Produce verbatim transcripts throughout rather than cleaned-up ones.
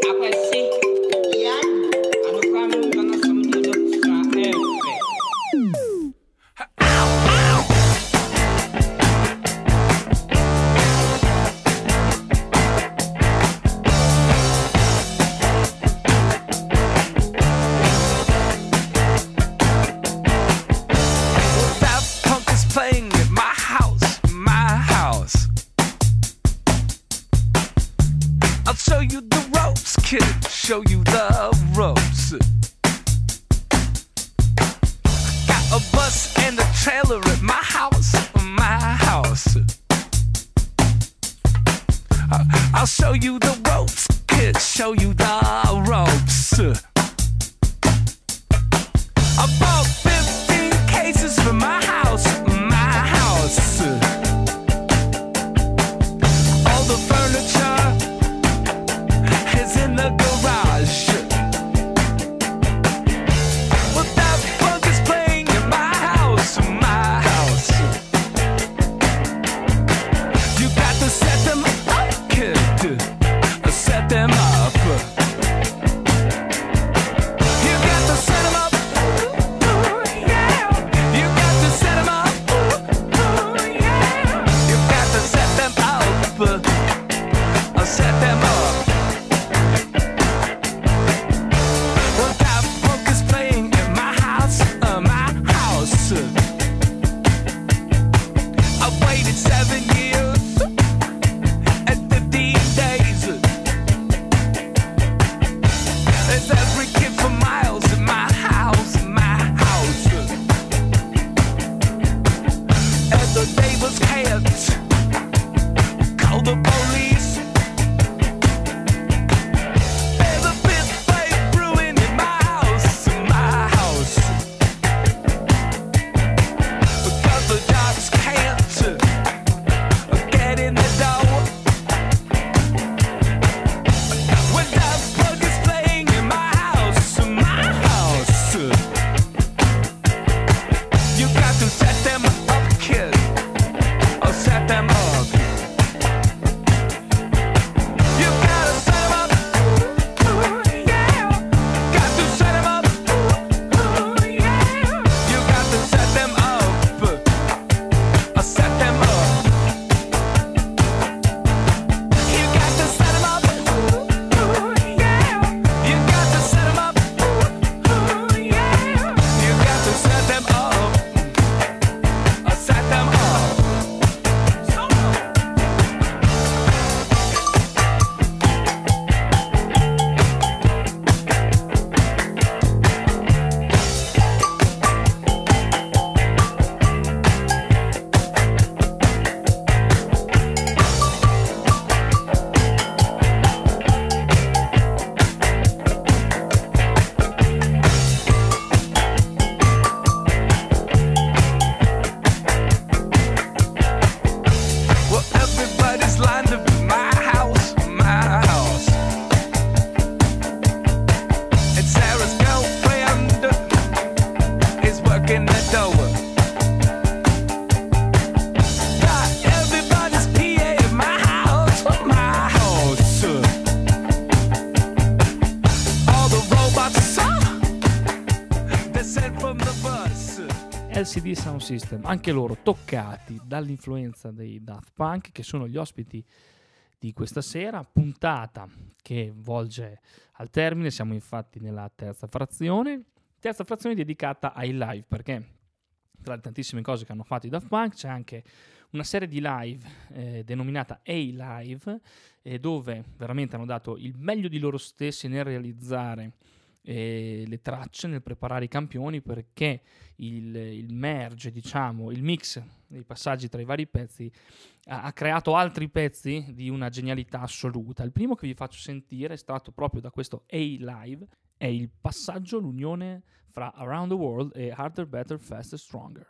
L C D Sound System, anche loro toccati dall'influenza dei Daft Punk, che sono gli ospiti di questa sera, puntata che volge al termine. Siamo infatti nella terza frazione, terza frazione dedicata ai live, perché tra le tantissime cose che hanno fatto i Daft Punk c'è anche una serie di live eh, denominata A-Live, eh, dove veramente hanno dato il meglio di loro stessi nel realizzare eh, le tracce, nel preparare i campioni, perché il, il merge, diciamo, il mix dei passaggi tra i vari pezzi ha, ha creato altri pezzi di una genialità assoluta. Il primo che vi faccio sentire è stato proprio da questo A-Live, è il passaggio, l'unione fra Around the World e Harder, Better, Faster, Stronger.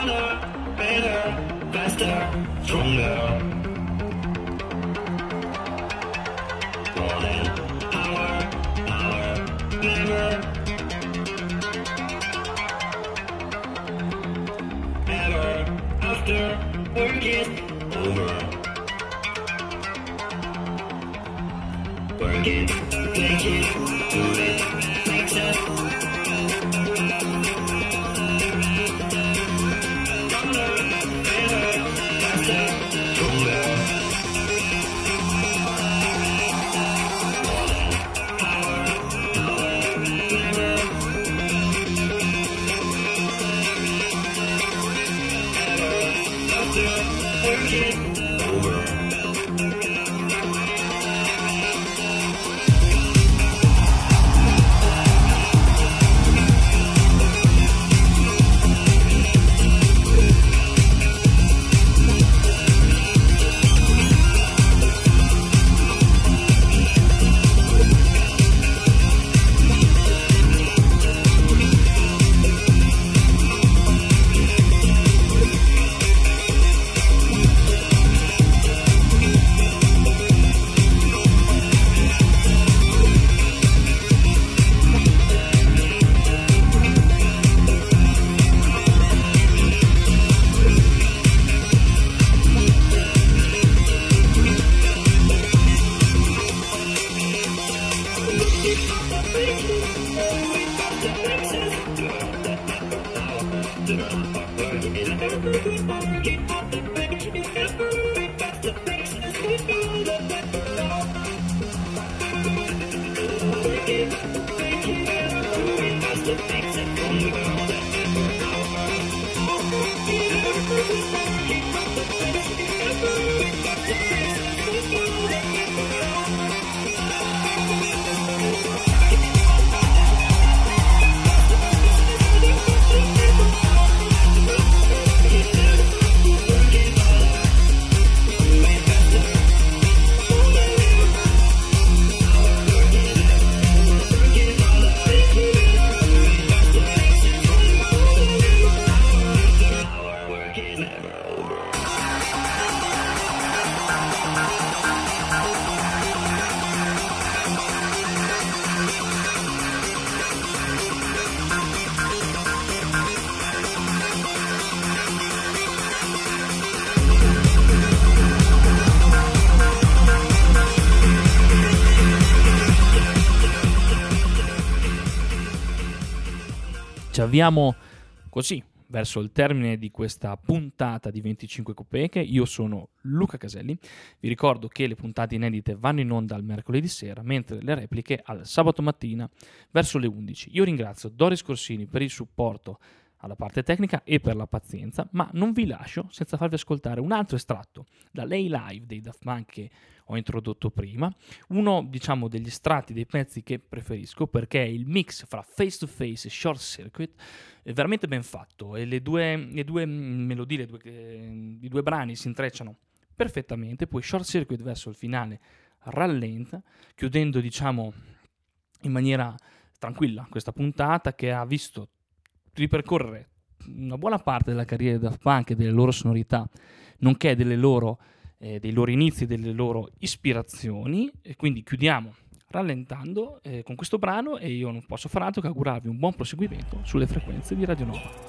Ci avviamo così verso il termine di questa puntata di venticinque Copeche. Io sono Luca Caselli. Vi ricordo che le puntate inedite vanno in onda al mercoledì sera, mentre le repliche al sabato mattina verso le undici. Io ringrazio Doris Corsini per il supporto alla parte tecnica e per la pazienza, ma non vi lascio senza farvi ascoltare un altro estratto dall'A Live dei Daft Punk che ho introdotto prima, uno diciamo degli estratti dei pezzi che preferisco perché è il mix fra Face to Face e Short Circuit, è veramente ben fatto e le due, le due melodie, le due, eh, i due brani si intrecciano perfettamente, poi Short Circuit verso il finale rallenta, chiudendo diciamo in maniera tranquilla questa puntata che ha visto ripercorrere una buona parte della carriera di Daft Punk e delle loro sonorità, nonché delle loro, eh, dei loro inizi, delle loro ispirazioni, e quindi chiudiamo rallentando eh, con questo brano e io non posso far altro che augurarvi un buon proseguimento sulle frequenze di Radio Nova.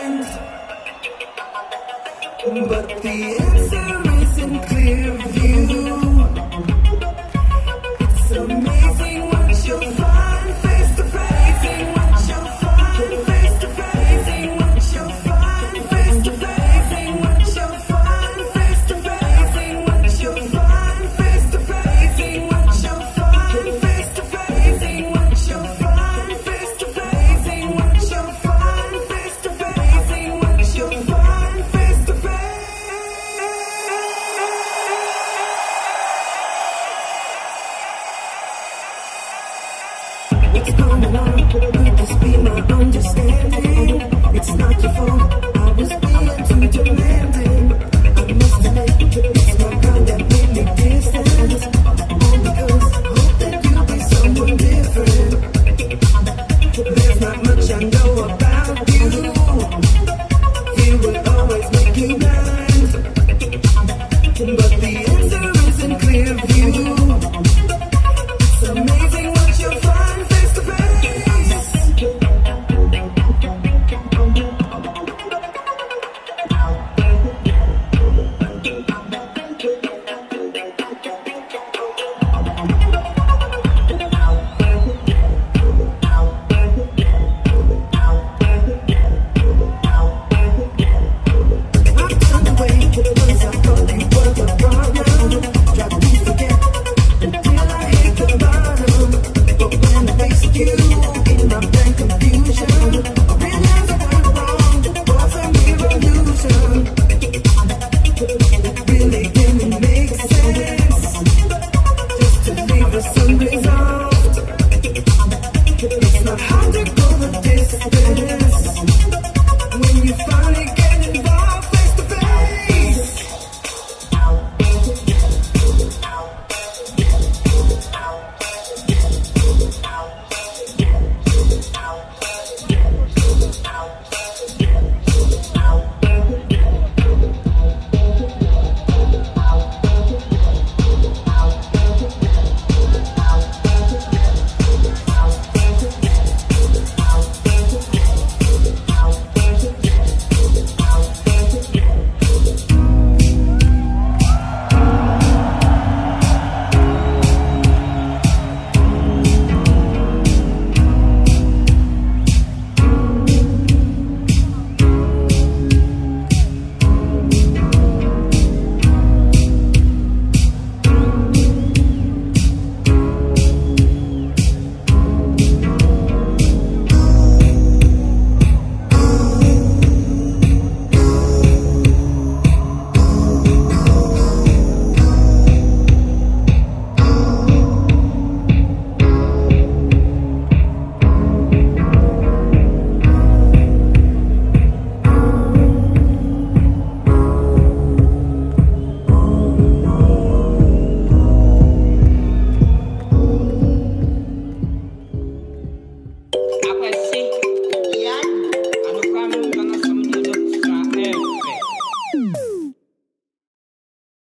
But the answer isn't clear view. Away to the ones I